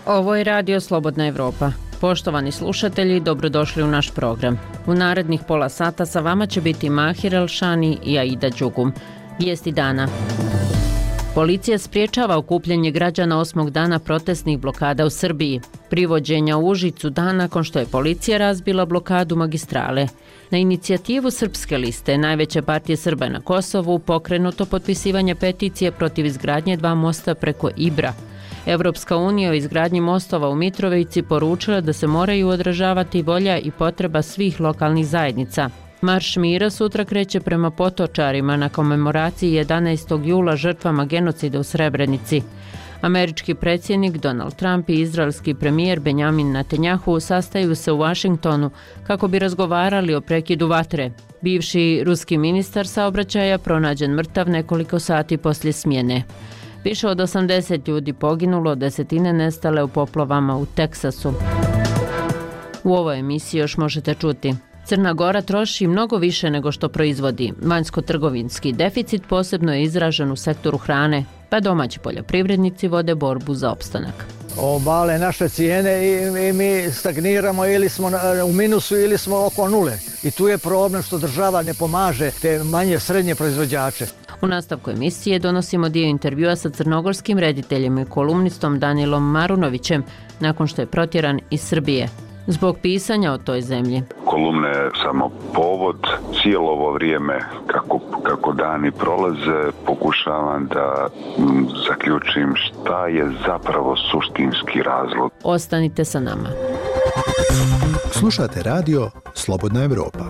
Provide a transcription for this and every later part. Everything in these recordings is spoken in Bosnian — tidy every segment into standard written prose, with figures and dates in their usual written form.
Ovo je Radio Slobodna Evropa. Poštovani slušatelji, dobrodošli u naš program. U narednih pola sata sa vama će biti Mahir Elšani i Aida Đugum. Vijesti dana. Policija spriječava okupljanje građana 8. dana protestnih blokada u Srbiji. Privođenja u Užicu dan nakon što je policija razbila blokadu magistrale. Na inicijativu Srpske liste, najveće partije Srba na Kosovu, pokrenuto potpisivanje peticije protiv izgradnje 2 mosta preko Ibra. Evropska unija o izgradnji mostova u Mitrovici poručila da se moraju odražavati volja i potreba svih lokalnih zajednica. Marš mira sutra kreće prema Potočarima na komemoraciji 11. jula žrtvama genocida u Srebrenici. Američki predsjednik Donald Trump i izraelski premijer Benjamin Netanjahu sastaju se u Vašingtonu kako bi razgovarali o prekidu vatre. Bivši ruski ministar saobraćaja pronađen mrtav nekoliko sati poslije smjene. Više od 80 ljudi poginulo, desetine nestale u poplavama u Teksasu. U ovoj emisiji još možete čuti: Crna Gora troši mnogo više nego što proizvodi. Vanjsko-trgovinski deficit posebno je izražen u sektoru hrane, pa domaći poljoprivrednici vode borbu za opstanak. Obale naše cijene i mi stagniramo, ili smo u minusu ili smo oko nule. I tu je problem što država ne pomaže te manje srednje proizvođače. U nastavku emisije donosimo dio intervjua sa crnogorskim rediteljem i kolumnistom Danilom Marunovićem nakon što je protjeran iz Srbije zbog pisanja o toj zemlji. Kolumne je samo povod. Cijelo ovo vrijeme kako dani prolaze pokušavam da zaključim šta je zapravo suštinski razlog. Ostanite sa nama. Slušate radio Slobodna Evropa.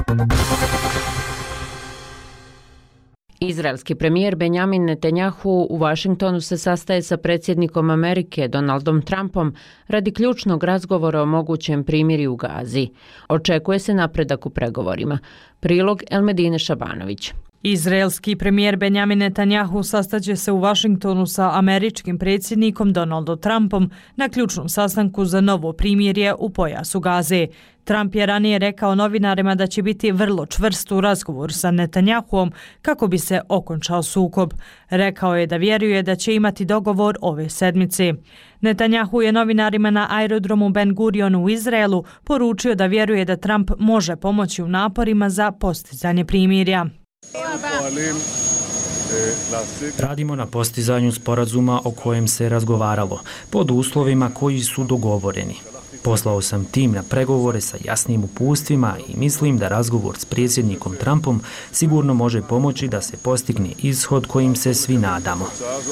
Izraelski premijer Benjamin Netanjahu u Vašingtonu se sastaje sa predsjednikom Amerike Donaldom Trumpom radi ključnog razgovora o mogućem primirju u Gazi. Očekuje se napredak u pregovorima. Prilog Elmedine Šabanović. Izraelski premijer Benjamin Netanjahu sastaće se u Vašingtonu sa američkim predsjednikom Donaldom Trumpom na ključnom sastanku za novo primirje u pojasu Gaze. Trump je ranije rekao novinarima da će biti vrlo čvrst u razgovoru sa Netanjahuom kako bi se okončao sukob. Rekao je da vjeruje da će imati dogovor ove sedmice. Netanjahu je novinarima na aerodromu Ben Gurion u Izraelu poručio da vjeruje da Trump može pomoći u naporima za postizanje primirja. Radimo na postizanju sporazuma o kojem se razgovaralo, pod uslovima koji su dogovoreni. Poslao sam tim na pregovore sa jasnim uputstvima i mislim da razgovor s predsjednikom Trumpom sigurno može pomoći da se postigne ishod kojim se svi nadamo.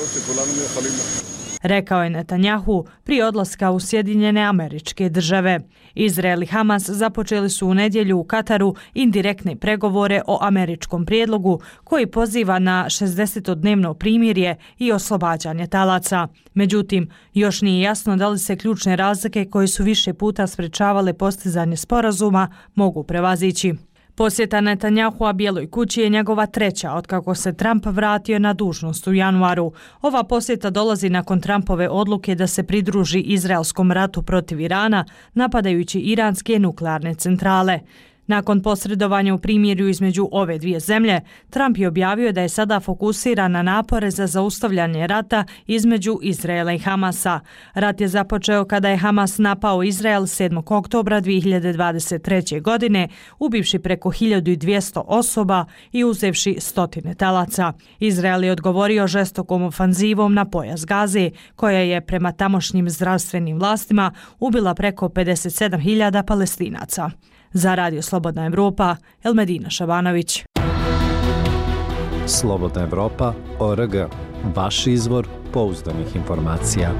Rekao je Netanjahu prije odlaska u Sjedinjene Američke Države. Izrael i Hamas započeli su u nedjelju u Kataru indirektne pregovore o američkom prijedlogu koji poziva na 60-dnevno primirje i oslobađanje talaca. Međutim, još nije jasno da li se ključne razlike koje su više puta sprečavale postizanje sporazuma mogu prevazići. Posjeta Netanjahua Bijeloj kući je njegova treća otkako se Trump vratio na dužnost u januaru. Ova posjeta dolazi nakon Trumpove odluke da se pridruži izraelskom ratu protiv Irana, napadajući iranske nuklearne centrale. Nakon posredovanja u primirju između ove dvije zemlje, Trump je objavio da je sada fokusiran na napore za zaustavljanje rata između Izraela i Hamasa. Rat je započeo kada je Hamas napao Izrael 7. oktobra 2023. godine, ubivši preko 1200 osoba i uzevši stotine talaca. Izrael je odgovorio žestokom ofanzivom na pojas Gaze, koja je prema tamošnjim zdravstvenim vlastima ubila preko 57.000 Palestinaca. Za Radio Slobodna Evropa, Elmedina Šabanović. Slobodna Evropa.org. Vaš izvor pouzdanih informacija.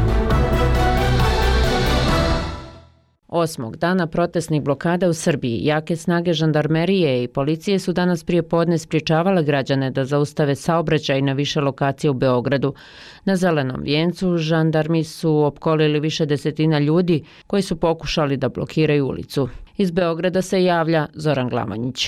8. dana protestnih blokada u Srbiji, jake snage žandarmerije i policije su danas prije podne spriječavale građane da zaustave saobraćaj na više lokacija u Beogradu. Na Zelenom vijencu žandarmi su opkolili više desetina ljudi koji su pokušali da blokiraju ulicu. Iz Beograda se javlja Zoran Glamonjić.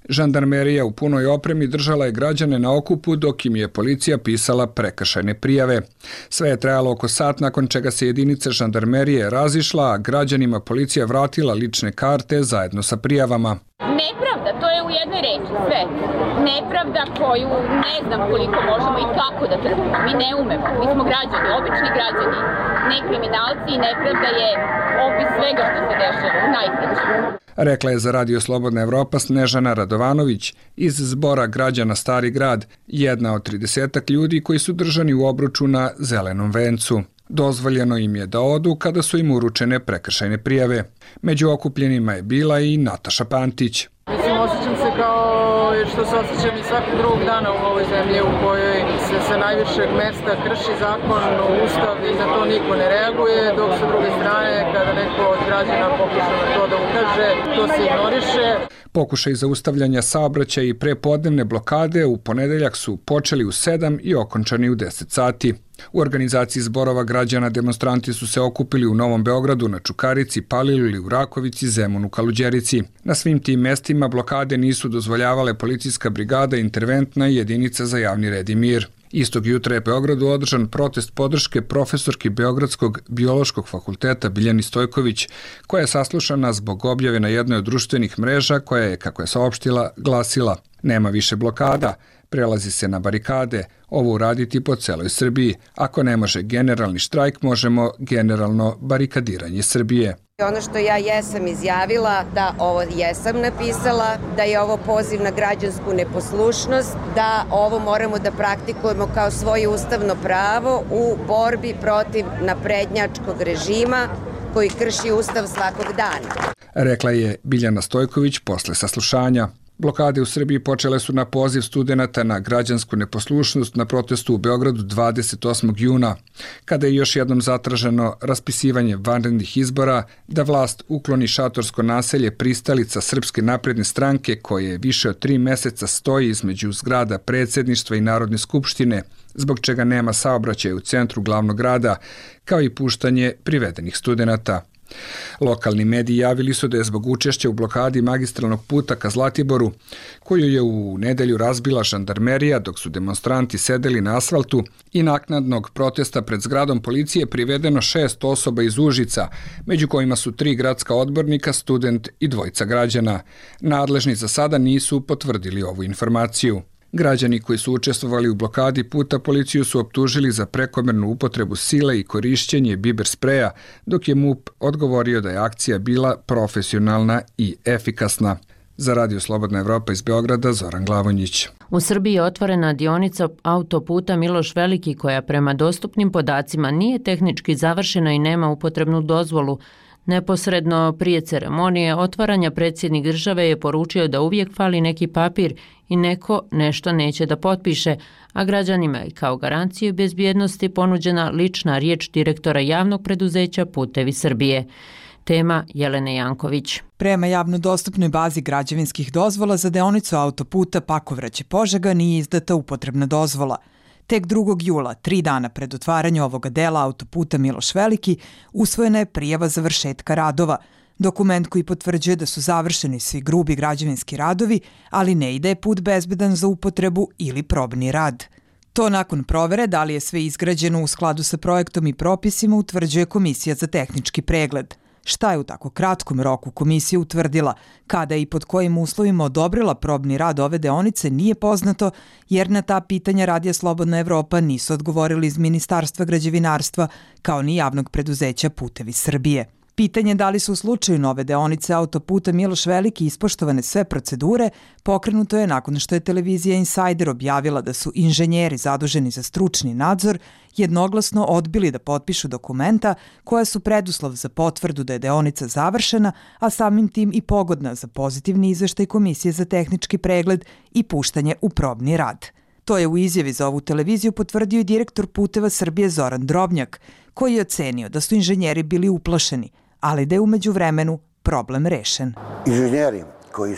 Žandarmerija u punoj opremi držala je građane na okupu dok im je policija pisala prekršajne prijave. Sve je trajalo oko sat, nakon čega se jedinica žandarmerije razišla, a građanima policija vratila lične karte zajedno sa prijavama. Nepravda, to je u jednoj reči, sve. Nepravda koju ne znam koliko možemo i kako da trpimo. Mi ne umemo, mi smo građani, obični građani, ne kriminalci i nepravda je opis svega što se dešava u najkraćem. Rekla je za Radio Slobodna Evropa Snežana Radovanović iz Zbora građana Stari grad, jedna od 30 ljudi koji su držani u obruču na Zelenom vencu. Dozvoljeno im je da odu kada su im uručene prekršajne prijave. Među okupljenima je bila i Nataša Pantić. Osjećam se kao što se osjećam i svakog drugog dana u ovoj zemlji u kojoj se sa najvišeg mesta krši zakon, ustav i na to niko ne reaguje, dok sa druge strane kada neko od građana pokuša na to da ukaže, to se ignoriše. Pokušaj zaustavljanja saobraćaja i prepodnevne blokade u ponedeljak su počeli u 7 i okončani u 10 sati. U organizaciji zborova građana demonstranti su se okupili u Novom Beogradu, na Čukarici, Paliluli, u Rakovici, Zemunu, Kaluđerici. Na svim tim mestima blokade nisu dozvoljavale policijska brigada, interventna i jedinica za javni red i mir. Istog jutra je Beogradu održan protest podrške profesorki Beogradskog biološkog fakulteta Biljani Stojković, koja je saslušana zbog objave na jednoj od društvenih mreža koja je, kako je saopštila, glasila: "Nema više blokada, prelazi se na barikade, ovo uraditi po celoj Srbiji. Ako ne može generalni štrajk, možemo generalno barikadiranje Srbije." Ono što ja jesam izjavila, da ovo jesam napisala, da je ovo poziv na građansku neposlušnost, da ovo moramo da praktikujemo kao svoje ustavno pravo u borbi protiv naprednjačkog režima koji krši ustav svakog dana. Rekla je Biljana Stojković posle saslušanja. Blokade u Srbiji počele su na poziv studenata na građansku neposlušnost na protestu u Beogradu 28. juna, kada je još jednom zatraženo raspisivanje vanrednih izbora, da vlast ukloni šatorsko naselje pristalica Srpske napredne stranke koje više od 3 meseca stoji između zgrada predsjedništva i Narodne skupštine, zbog čega nema saobraćaja u centru glavnog grada, kao i puštanje privedenih studenata. Lokalni mediji javili su da je zbog učešća u blokadi magistralnog puta ka Zlatiboru, koju je u nedelju razbila žandarmerija dok su demonstranti sedeli na asfaltu, i naknadnog protesta pred zgradom policije privedeno 6 osoba iz Užica, među kojima su 3 gradska odbornika, student i 2 građana. Nadležni za sada nisu potvrdili ovu informaciju. Građani koji su učestvovali u blokadi puta policiju su optužili za prekomernu upotrebu sile i korišćenje biber spreja, dok je MUP odgovorio da je akcija bila profesionalna i efikasna. Za Radio Slobodna Evropa iz Beograda, Zoran Glavonjić. U Srbiji je otvorena dionica autoputa Miloš Veliki koja prema dostupnim podacima nije tehnički završena i nema upotrebnu dozvolu. Neposredno prije ceremonije otvaranja predsjednik države je poručio da uvijek fali neki papir i neko nešto neće da potpiše, a građanima je kao garanciju bezbjednosti ponuđena lična riječ direktora javnog preduzeća Putevi Srbije. Tema Jelene Janković. Prema javno dostupnoj bazi građevinskih dozvola za deonicu autoputa Pakovraće-Požega nije izdata upotrebna dozvola. Tek 2. jula, 3 dana pred otvaranjem ovoga dela autoputa Miloš Veliki, usvojena je prijava završetka radova. Dokument koji potvrđuje da su završeni svi grubi građevinski radovi, ali ne i da je put bezbedan za upotrebu ili probni rad. To nakon provere da li je sve izgrađeno u skladu sa projektom i propisima utvrđuje Komisija za tehnički pregled. Šta je u tako kratkom roku komisija utvrdila, kada i pod kojim uslovima odobrila probni rad ove deonice nije poznato, jer na ta pitanja Radija Slobodna Evropa nisu odgovorili iz Ministarstva građevinarstva kao ni javnog preduzeća Putevi Srbije. Pitanje da li su u slučaju nove deonice autoputa Miloš Veliki ispoštovane sve procedure pokrenuto je nakon što je televizija Insider objavila da su inženjeri zaduženi za stručni nadzor jednoglasno odbili da potpišu dokumenta koja su preduslov za potvrdu da je deonica završena, a samim tim i pogodna za pozitivni izveštaj Komisije za tehnički pregled i puštanje u probni rad. To je u izjavi za ovu televiziju potvrdio i direktor Puteva Srbije Zoran Drobnjak, koji je ocenio da su inženjeri bili uplašeni, ali da je umeđu vremenu problem rešen. Inženjeri koji su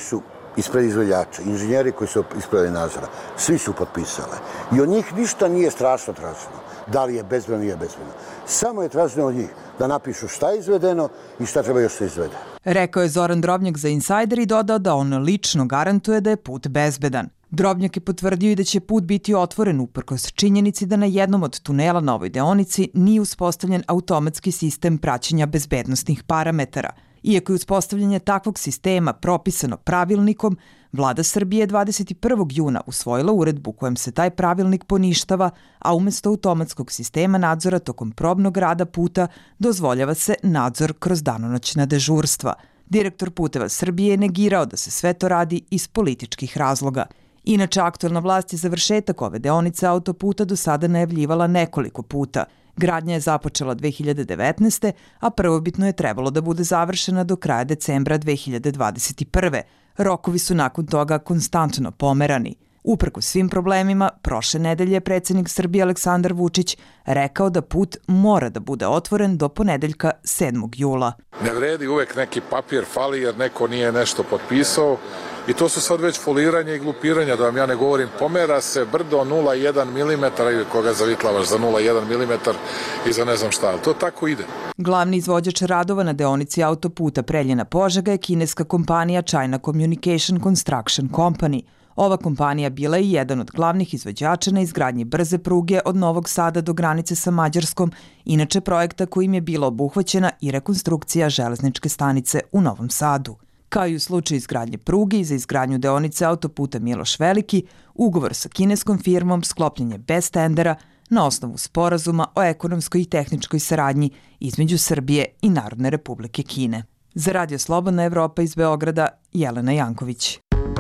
ispred izvođača, inženjeri koji su ispred nadzora, svi su potpisale. I od njih ništa nije strašno traženo. Da li je bezbedno, nije bezbedno. Samo je traženo od njih da napišu šta je izvedeno i šta treba još se izvede. Rekao je Zoran Drobnjak za Insider i dodao da on lično garantuje da je put bezbedan. Drobnjak je potvrdio i da će put biti otvoren uprkos činjenici da na jednom od tunela na ovoj deonici nije uspostavljen automatski sistem praćenja bezbednostnih parametara. Iako je uspostavljanje takvog sistema propisano pravilnikom, Vlada Srbije 21. juna usvojila uredbu kojom se taj pravilnik poništava, a umjesto automatskog sistema nadzora tokom probnog rada puta dozvoljava se nadzor kroz danonoćna dežurstva. Direktor Puteva Srbije je negirao da se sve to radi iz političkih razloga. Inače, aktuelna vlast je završetak ove deonice autoputa do sada najavljivala nekoliko puta. Gradnja je započela 2019. a prvobitno je trebalo da bude završena do kraja decembra 2021. Rokovi su nakon toga konstantno pomerani. Uprkos svim problemima, prošle nedelje je predsjednik Srbije Aleksandar Vučić rekao da put mora da bude otvoren do ponedeljka 7. jula. Ne vredi, uvek neki papir fali jer neko nije nešto potpisao i to su sad već foliranje i glupiranja, da vam ja ne govorim. Pomera se brdo 0,1 mm ili koga zavitlavaš za 0,1 mm i za ne znam šta, to tako ide. Glavni izvođač radova na deonici autoputa Preljina-Požega je kineska kompanija China Communication Construction Company. Ova kompanija bila je jedan od glavnih izvođača na izgradnji brze pruge od Novog Sada do granice sa Mađarskom, inače projekta kojim je bila obuhvaćena i rekonstrukcija železničke stanice u Novom Sadu. Kao i u slučaju izgradnje pruge i za izgradnju deonice autoputa Miloš Veliki, ugovor sa kineskom firmom sklopljen je bez tendera na osnovu sporazuma o ekonomskoj i tehničkoj saradnji između Srbije i Narodne Republike Kine. Za Radio Slobodna Evropa iz Beograda, Jelena Janković.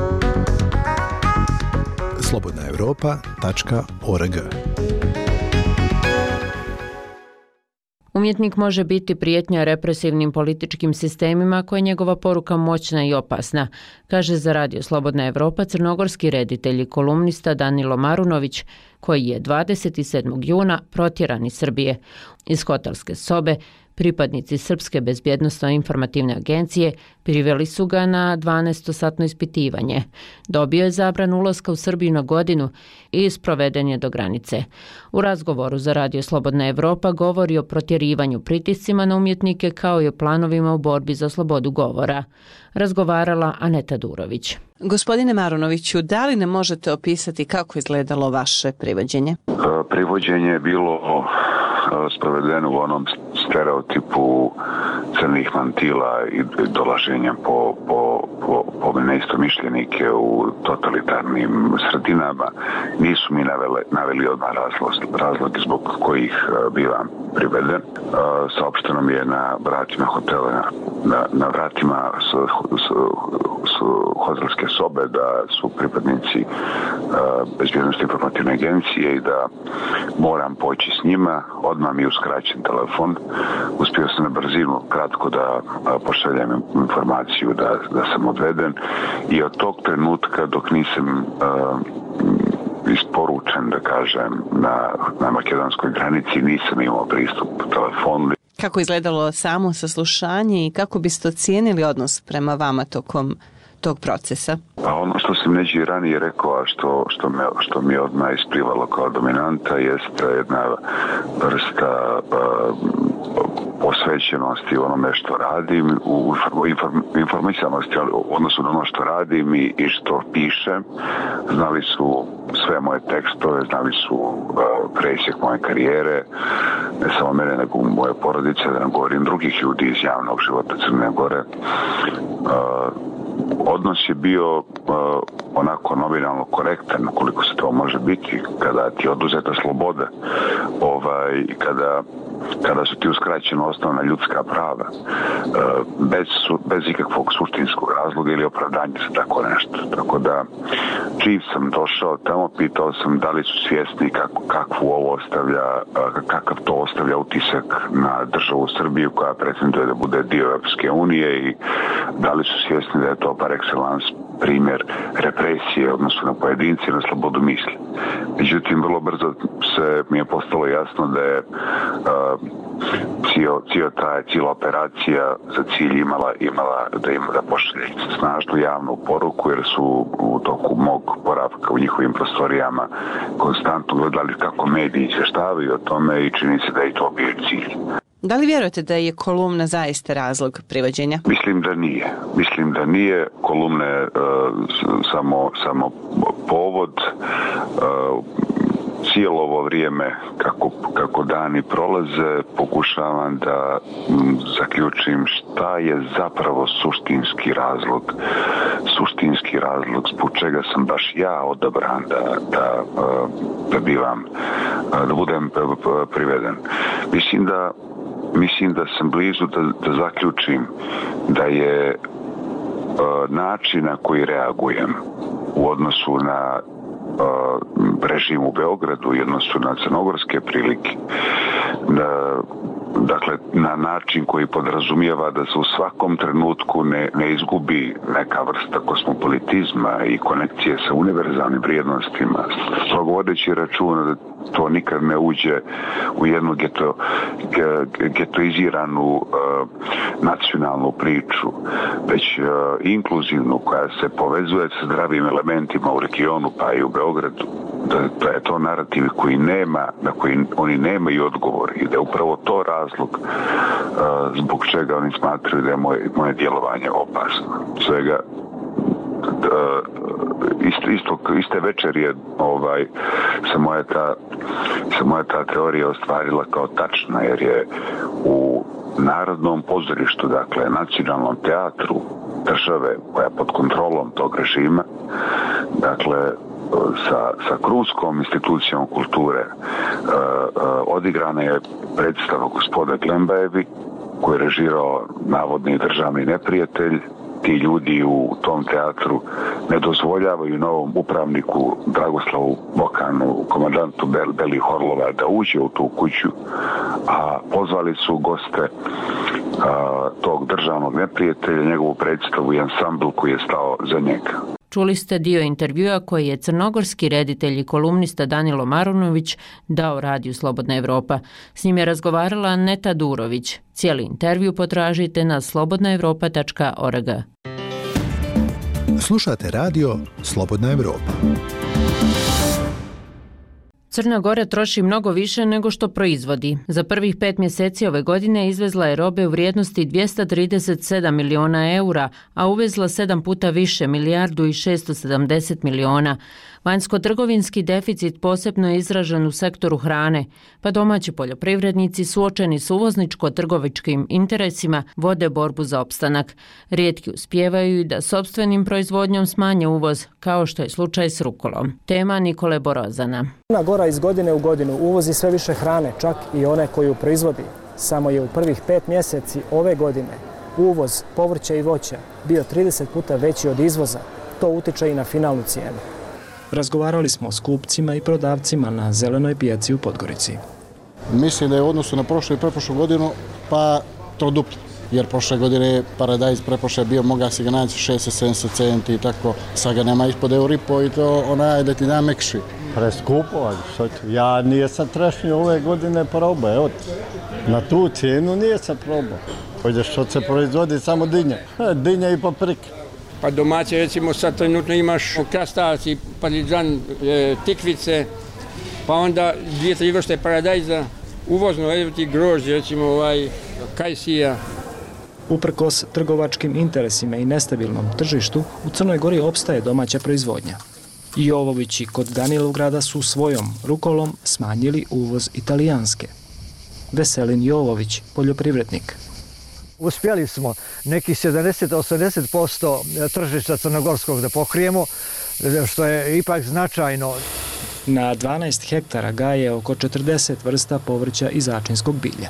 slobodnaevropa.org. Umjetnik može biti prijetnja represivnim političkim sistemima koja je njegova poruka moćna i opasna, kaže za Radio Slobodna Evropa crnogorski reditelj i kolumnista Danilo Marunović, koji je 27. juna protjeran iz Srbije. Iz hotelske sobe pripadnici Srpske bezbjednosno-informativne agencije priveli su ga na 12-satno ispitivanje. Dobio je zabranu ulaska u Srbiju na godinu i sproveden je do granice. U razgovoru za Radio Slobodna Evropa govori o protjerivanju, pritiscima na umjetnike kao i o planovima u borbi za slobodu govora. Razgovarala Aneta Durović. Gospodine Marunoviću, da li ne možete opisati kako izgledalo vaše privođenje? Privođenje je bilo sprovedeno u onom stereotipu crnih mantila i dolaženja po neistomišljenike u totalitarnim sredinama. Nisu mi naveli odmah razloge zbog kojih bivam priveden. Saopšteno mi je na vratima hotela, na vratima hotelske sobe da su pripadnici bezbjednosti informativne agencije i da moram poći s njima. Odmah mi je uskraćen telefon. Uspio sam na brzinu kratko da pošaljem informaciju da sam odveden i od tog trenutka dok nisam isporučen, da kažem, na makedonskoj granici nisam imao pristup telefonu. Kako izgledalo samo saslušanje i kako biste ocijenili odnos prema vama tokom tog procesa? Pa ono što sam neđe ranije rekao, a što mi je odmah isplivalo kao dominanta, jest jedna vrsta posvećenosti onome što radim, u informisanosti odnosu na ono što radim i što pišem. Znali su sve moje tekstove, znali su presjek moje karijere, ne samo mene, nego moje porodice, da ne govorim drugih ljudi iz javnog života Crne Gore. Odnos je bio onako nominalno korektan, koliko se to može biti, kada ti je oduzeta sloboda, kada su ti uskraćena osnovna ljudska prava, bez ikakvog suštinskog razloga ili opravdanja za tako nešto. Tako da, čim sam došao tamo, pitao sam da li su svjesni kakav to ostavlja utisak na državu Srbiju koja pretenduje da bude dio Europske unije i da li su svjesni da je to par excellence primjer represije, odnosno na pojedinci i na slobodu misli. Međutim, vrlo brzo mi je postalo jasno da je cijela operacija za cilj imala da pošalje snažnu javnu poruku, jer su u toku mog boravka u njihovim prostorijama konstantno gledali kako mediji izvještavaju o tome i čini se da je to bio cilj. Da li vjerujete da je kolumna zaista razlog privođenja? Mislim da nije. Kolumna je samo povod. Cijelo ovo vrijeme kako dani prolaze pokušavam da zaključim šta je zapravo suštinski razlog zbog čega sam baš ja odabran da budem priveden. Mislim da sam blizu da zaključim da je način na koji reagujem u odnosu na režim u Beogradu i odnosu na crnogorske prilike, dakle na način koji podrazumijeva da se u svakom trenutku ne izgubi neka vrsta kosmopolitizma i konekcije sa univerzalnim vrijednostima, provodeći računa da to nikad ne uđe u jednu getoiziranu nacionalnu priču, već inkluzivnu koja se povezuje sa zdravim elementima u regionu pa i u Beogradu. Da je to narativ na koji oni nemaju odgovor i da je upravo to razlog zbog čega oni smatraju da je moje djelovanje opasno. Svega iste večer je se moja ta teorija ostvarila kao tačna, jer je u Narodnom pozorištu, dakle nacionalnom teatru države koja je pod kontrolom tog režima, dakle sa krunskom institucijom kulture odigrana je predstava Gospoda Glembajevi, koji je režirao navodni državni neprijatelj. Ti ljudi u tom teatru ne dozvoljavaju novom upravniku Dragoslavu Bokanu, komandantu Beli Horlova, da uđe u tu kuću, a pozvali su goste tog državnog neprijatelja, njegovu predstavu i ansambl koji je stao za njega. Čuli ste dio intervjua koji je crnogorski reditelj i kolumnista Danilo Marunović dao radiju Slobodna Evropa. S njim je razgovarala Aneta Durović. Cijeli intervju potražite na slobodnaevropa.org. Slušate radio Slobodna Evropa. Crna Gora troši mnogo više nego što proizvodi. Za prvih 5 mjeseci ove godine izvezla je robe u vrijednosti 237 miliona eura, a uvezla 7 puta više, milijardu i 670 miliona. Vanjsko-trgovinski deficit posebno je izražen u sektoru hrane, pa domaći poljoprivrednici suočeni s uvozničko-trgovičkim interesima vode borbu za opstanak. Rijetki uspijevaju i da sopstvenim proizvodnjom smanje uvoz, kao što je slučaj s rukolom. Tema Nikole Borozana. Crna Gora iz godine u godinu uvozi sve više hrane, čak i one koju proizvodi. Samo je u prvih 5 mjeseci ove godine uvoz povrća i voća bio 30 puta veći od izvoza. To utiče i na finalnu cijenu. Razgovarali smo s kupcima i prodavcima na zelenoj pijaci u Podgorici. Mislim da je u odnosu na prošlu i preprošlu godinu pa troduplo. Jer prošle godine paradajz preprošle bio, moga si ga naći 60-70 centi i tako. Sad ga nema ispod euripo i to onaj da ti da mekši. Preskupo, ja nisam trešnju ove godine probao, evo na tu cijenu nisam probao. Ovdje što se proizvodi samo dinja i paprika. Pa domaće, recimo sad trenutno imaš krastavac i parizan, tikvice, pa onda 2-3 vrste paradajza, uvozno, evo ti grožđe, recimo kajsija. Uprkos trgovačkim interesima i nestabilnom tržištu, u Crnoj Gori opstaje domaća proizvodnja. Jovovići kod Danilovgrada su svojom rukolom smanjili uvoz italijanske. Veselin Jovović, poljoprivrednik. Uspjeli smo nekih 70-80% tržišta crnogorskog da pokrijemo, što je ipak značajno. Na 12 hektara gaje oko 40 vrsta povrća i začinskog bilja.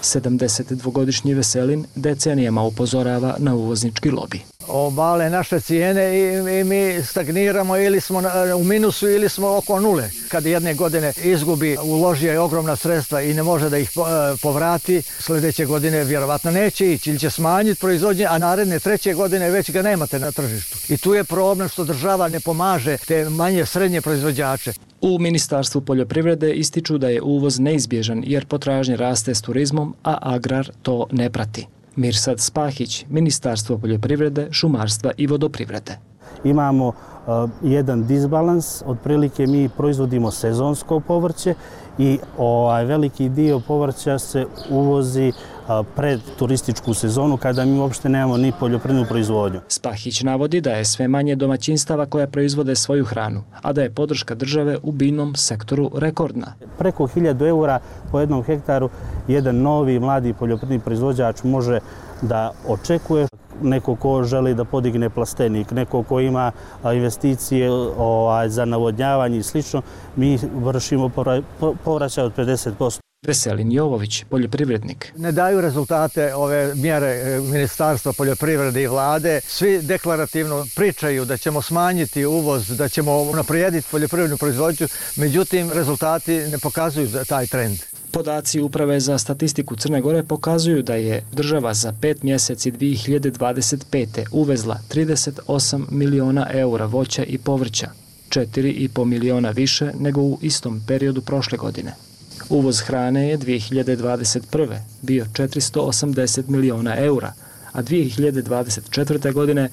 72-godišnji Veselin decenijama upozorava na uvoznički lobi. Obale naše cijene i mi stagniramo ili smo u minusu ili smo oko nule. Kad jedne godine izgubi, uložio je ogromna sredstva i ne može da ih povrati, sljedeće godine vjerovatno neće ići ili će smanjiti proizvodnje, a naredne treće godine već ga nemate na tržištu. I tu je problem što država ne pomaže te manje srednje proizvođače. U Ministarstvu poljoprivrede ističu da je uvoz neizbježan jer potražnja raste s turizmom, a agrar to ne prati. Mirsad Spahić, Ministarstvo poljoprivrede, šumarstva i vodoprivrede. Imamo jedan disbalans, otprilike mi proizvodimo sezonsko povrće i veliki dio povrća se uvozi pred turističku sezonu kada mi uopšte nemamo ni poljoprivrednu proizvodnju. Spahić navodi da je sve manje domaćinstava koja proizvode svoju hranu, a da je podrška države u biljnom sektoru rekordna. Preko 1000 eura po jednom hektaru jedan novi mladi poljoprivredni proizvođač može da očekuje. Neko ko želi da podigne plastenik, neko ko ima investicije za navodnjavanje i slično, mi vršimo povraćaj od 50%. Veselin Jovović, poljoprivrednik. Ne daju rezultate ove mjere Ministarstva poljoprivrede i vlade. Svi deklarativno pričaju da ćemo smanjiti uvoz, da ćemo unaprijediti poljoprivrednu proizvodnju, međutim rezultati ne pokazuju taj trend. Podaci Uprave za statistiku Crne Gore pokazuju da je država za 5 mjeseci 2025. uvezla 38 miliona eura voća i povrća, 4,5 miliona više nego u istom periodu prošle godine. Uvoz hrane je 2021. bio 480 miliona eura, a 2024. godine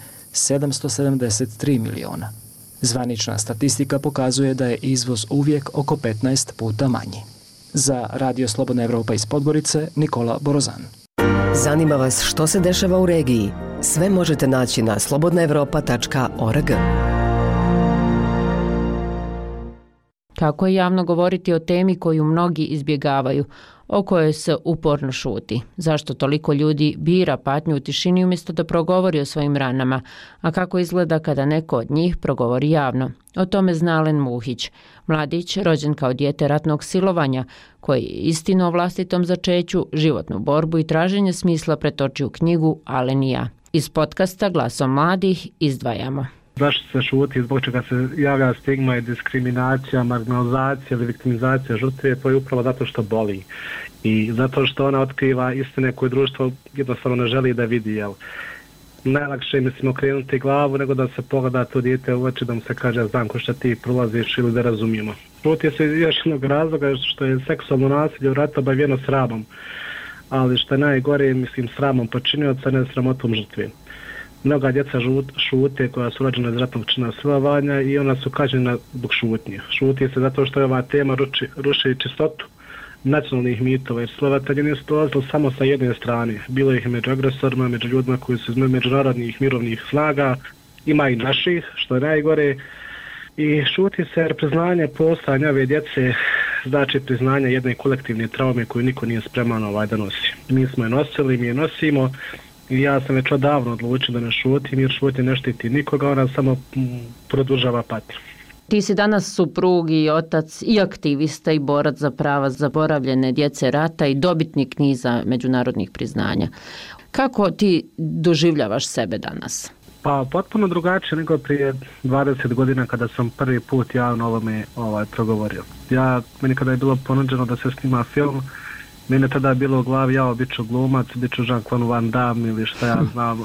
773 miliona. Zvanična statistika pokazuje da je izvoz uvijek oko 15 puta manji. Za Radio Slobodna Evropa iz Podgorice, Nikola Borozan. Zanima vas što se dešava u regiji? Sve možete naći na slobodnaevropa.org. Kako je javno govoriti o temi koju mnogi izbjegavaju, o kojoj se uporno šuti? Zašto toliko ljudi bira patnju u tišini umjesto da progovori o svojim ranama? A kako izgleda kada neko od njih progovori javno? O tome zna Alen Muhić, mladić rođen kao dijete ratnog silovanja, koji istinu o vlastitom začeću, životnu borbu i traženje smisla pretoči u knjigu Alen i ja. Iz podcasta Glasom mladih izdvajamo. Zašto se šuti, zbog čega se javlja stigma i diskriminacija, marginalizacija ili viktimizacija žrtve, to je upravo zato što boli. I zato što ona otkriva istine koje društvo jednostavno ne želi da vidi. Jel? Najlakše je, mislim, okrenuti glavu nego da se pogleda to dijete u oči, da mu se kaže znam ko što ti prolaziš ili da razumijemo. Šuti se još jednog razloga što je seksualno nasilje u ratu obavijeno sramom. Ali što je najgore, mislim, sramom počinioca, ne sramotom žrtve. Mnoga djeca šute koja su rođena iz ratnog čina silovanja i ona su kažnjena zbog šutnje. Šuti se zato što je ova tema ruši čistotu nacionalnih mitova, jer silovatelji nisu dolazili samo sa jedne strane. Bilo ih među agresorima, među ljudima koji su iz međunarodnih mirovnih snaga, ima i naših, što je najgore. I šuti se jer priznanje postojanja ove djece znači priznanje jedne kolektivne traume koju niko nije spreman da nosi. Mi smo je nosili, mi je nosimo. I ja sam već odavno odlučio da ne šutim, jer šutnje ne štiti nikoga, ona samo produžava patnju. Ti si danas suprug i otac i aktivista i borac za prava zaboravljene djece rata i dobitnik niza međunarodnih priznanja. Kako ti doživljavaš sebe danas? Pa potpuno drugačije nego prije 20 godina kada sam prvi put javno ovome progovorio. Meni kada je bilo ponuđeno da se snima film, mene tada je bilo u glavi, bit ću glumac, bit ću Jean-Claude Van Damme ili šta ja znam.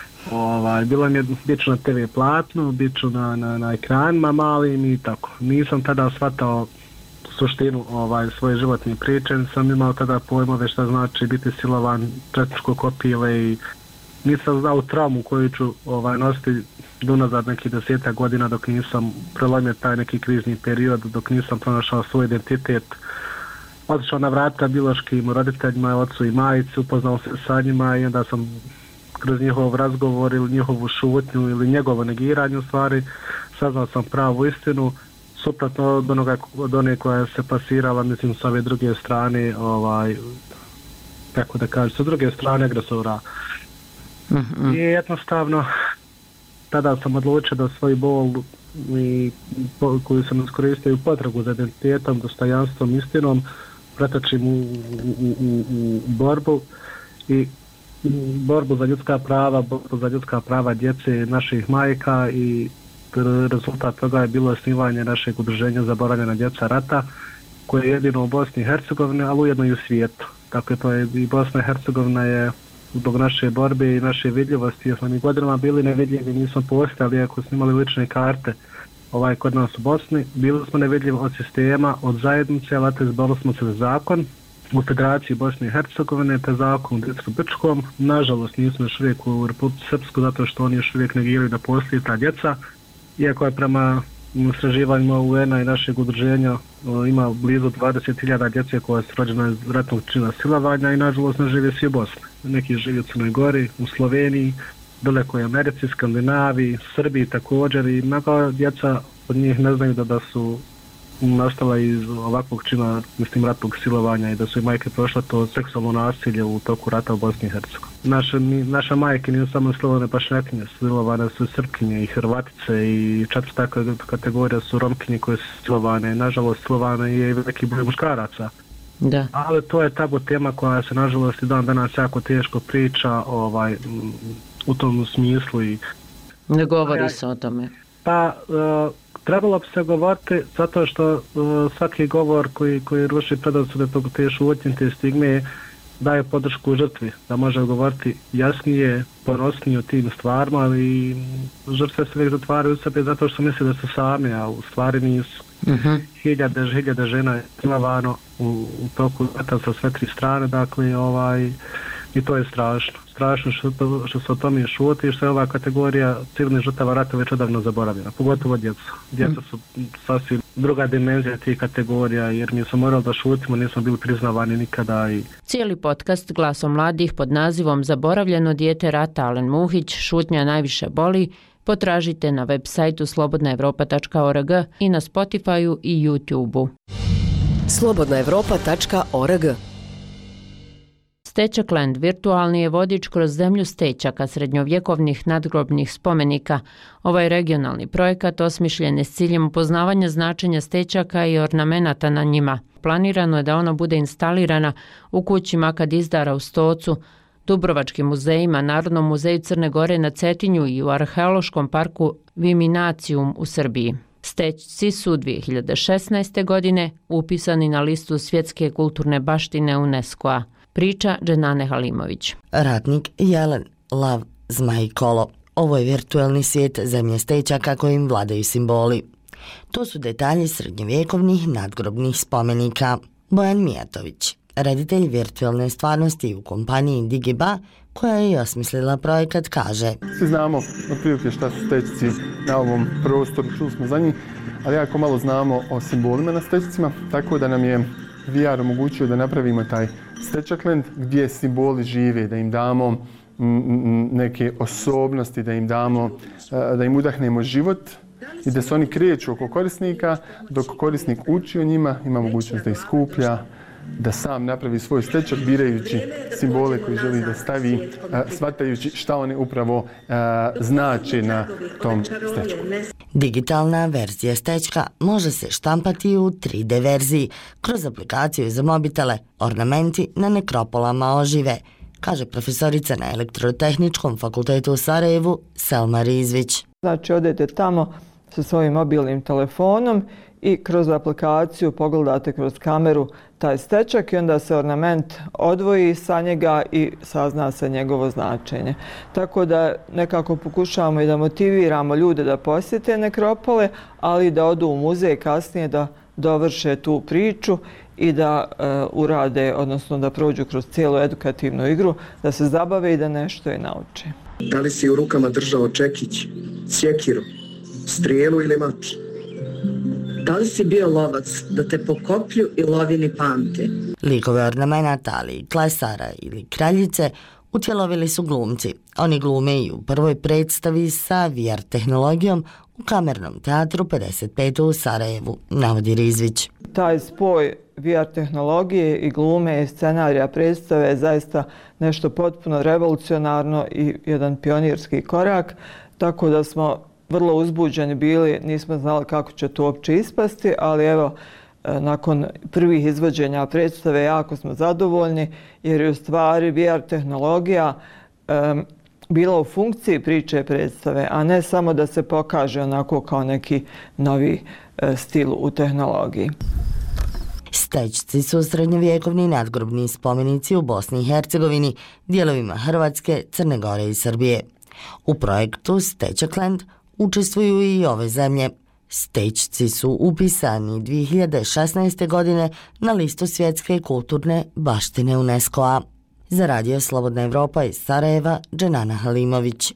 Bilo mi je, bit ću na TV platnu, bit ću na ekranima malim i tako. Nisam tada shvatao suštinu svoje životne priče, nisam imao tada pojmove šta znači biti silovan, četničko kopile i nisam znao traumu koju ću nositi unazad nekih 10 godina dok nisam prelomio taj neki krizni period, dok nisam pronašao svoj identitet. Otišao na vrata biološkim roditeljima, ocu i majici, upoznao se sa njima i onda sam kroz njihov razgovor ili njihovu šutnju ili njegovo negiranje u stvari saznao sam pravu istinu, suprotno od one koja se pasirala, mislim, s ove druge strane, kako da kažem, sa druge strane agresora. Mm-hmm. I jednostavno tada sam odlučio da svoj bol koju sam iskoristio u potragu za identitetom, dostojanstvom, istinom, pretočim u borbu i borbu za ljudska prava djece naših majka i rezultat toga je bilo osnivanje našeg udruženja Zaboravljena djeca rata, koje je jedino u Bosni i Hercegovini, ali ujedno i u svijetu. Dakle, to je i Bosna i Hercegovina je zbog naše borbe i naše vidljivosti, jer smo mi godinama bili nevidljivi, nismo postojali, ako smo imali lične karte kod nas u Bosni, bili smo nevidljivi od sistema, od zajednice, ali izborili smo se za zakon u Federaciji Bosne i Hercegovine, te zakon u Dicru Brčkom. Nažalost, nismo još uvijek u Republici Srpsku, zato što oni još uvijek negiraju da postoji ta djeca, iako je prema istraživanjima UN-a i našeg udruženja ima blizu 20.000 djece koja su rođena iz ratnog čina silovanja i nažalost ne žive svi u Bosni. Neki žive u Crnoj Gori, u Sloveniji, daleko je Americi, Skandinaviji, Srbiji također i mnoga djeca od njih ne znaju da su nastala iz ovakvog čina, mislim, ratnog silovanja i da su i majke prošle to seksualno nasilje u toku rata u Bosni i Hercegovini. Naša majke nisu samo silovane pašnjakinje, silovane su Srpkinje i Hrvatice i četvrta kategorija su Romkinje koje su silovane. Nažalost, silovane je i veliki broj muškaraca. Da. Ali to je tabu tema koja se nažalost i dan danas jako teško priča u tom smislu. Ne govori se o tome. Pa trebalo bi se govoriti zato što svaki govor koji ruši predrasude te šutnje, te stigme daje podršku žrtvi, da može govoriti jasnije, ponosnije o tim stvarima, ali žrtve se uvijek zatvaraju u sebe zato što misle da su sami, a u stvari nisu. Hiljade žena je silovano u toku rata sa sve tri strane, dakle, i to je strašno. Strašno što se o tome šuti i što je ova kategorija civilnih žrtava rata već odavno zaboravljena, pogotovo djeca. Djeca su sasvim druga dimenzija tih kategorija, jer mi smo morali da šutimo, nismo bili priznavani nikada. Cijeli podcast Glasom mladih pod nazivom Zaboravljeno dijete rata Alen Muhić, šutnja najviše boli, potražite na web sajtu slobodnaevropa.org i na Spotifyu i YouTubeu. slobodnaevropa.org. Stečakland virtualni je vodič kroz zemlju stečaka srednjovjekovnih nadgrobnih spomenika. Ovaj regionalni projekat osmišljen je s ciljem upoznavanja značenja stečaka i ornamenata na njima. Planirano je da ona bude instalirana u kući Makadizdara u Stocu, Dubrovačkim muzejima, Narodnom muzeju Crne Gore na Cetinju i u Arheološkom parku Viminacijum u Srbiji. Stečci su 2016. godine upisani na listu svjetske kulturne baštine UNESCO-a. Priča Dženane Halimović. Ratnik Jelen, lav, zmaj i kolo. Ovo je virtualni svijet zemlje stečaka kojim vladaju simboli. To su detalji srednjovjekovnih nadgrobnih spomenika. Bojan Mijatović, reditelj virtualne stvarnosti u kompaniji Digiba, koja je i osmislila projekat, kaže: Svi znamo otprilike šta su stečci na ovom prostoru, čuli smo za njih, ali jako malo znamo o simbolima na stečcima, tako da nam je VR omogućio da napravimo taj Stečakland gdje simboli žive, da im damo neke osobnosti, da im udahnemo život i da se oni kreću oko korisnika, dok korisnik uči o njima, ima mogućnost da ih skuplja, da sam napravi svoj stečak birajući simbole koji želi da stavi, shvatajući šta one upravo znače na tom stečku. Digitalna verzija stečka može se štampati u 3D verziji kroz aplikaciju za mobitele. Ornamenti na nekropolama ožive, kaže profesorica na Elektrotehničkom fakultetu u Sarajevu Selma Rizvić. Znači, odete tamo sa svojim mobilnim telefonom i kroz aplikaciju pogledate kroz kameru taj stečak i onda se ornament odvoji sa njega i sazna se njegovo značenje. Tako da nekako pokušavamo i da motiviramo ljude da posjete nekropole, ali da odu u muzej kasnije da dovrše tu priču i da urade, odnosno da prođu kroz cijelu edukativnu igru, da se zabave i da nešto i nauče. Da li si u rukama držao čekić, sjekiru, strijelu ili mač? Da li si bio lovac da te po koplju i lovini pamte? Likove ornamenata, ali i klesara ili kraljice utjelovili su glumci. Oni glume i u prvoj predstavi sa VR tehnologijom u Kamernom teatru 55 u Sarajevu, navodi Rizvić. Taj spoj VR tehnologije i glume i scenarija predstave je zaista nešto potpuno revolucionarno i jedan pionirski korak, tako da smo vrlo uzbuđeni bili, nismo znali kako će to uopće ispasti, ali evo, nakon prvih izvođenja predstave jako smo zadovoljni jer je u stvari VR tehnologija bila u funkciji priče predstave, a ne samo da se pokaže onako kao neki novi stil u tehnologiji. Stećci su srednjovjekovni nadgrobni spomenici u Bosni i Hercegovini, dijelovima Hrvatske, Crne Gore i Srbije. U projektu Stečakland učestvuju i ove zemlje. Stećci su upisani 2016. godine na listu svjetske kulturne baštine UNESCO-a. Za Radio Slobodna Evropa iz Sarajeva, Dženana Halimović.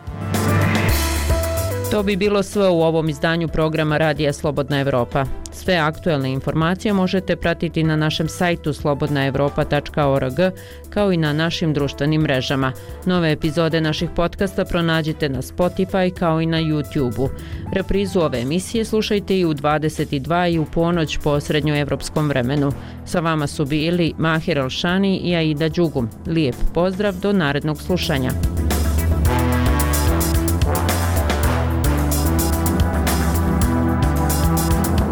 To bi bilo sve u ovom izdanju programa Radija Slobodna Evropa. Sve aktuelne informacije možete pratiti na našem sajtu slobodnaevropa.org kao i na našim društvenim mrežama. Nove epizode naših podcasta pronađite na Spotify kao i na YouTube-u. Reprizu ove emisije slušajte i u 22 i u ponoć po srednjoevropskom vremenu. Sa vama su bili Mahir Elšani i Aida Đugum. Lijep pozdrav do narednog slušanja.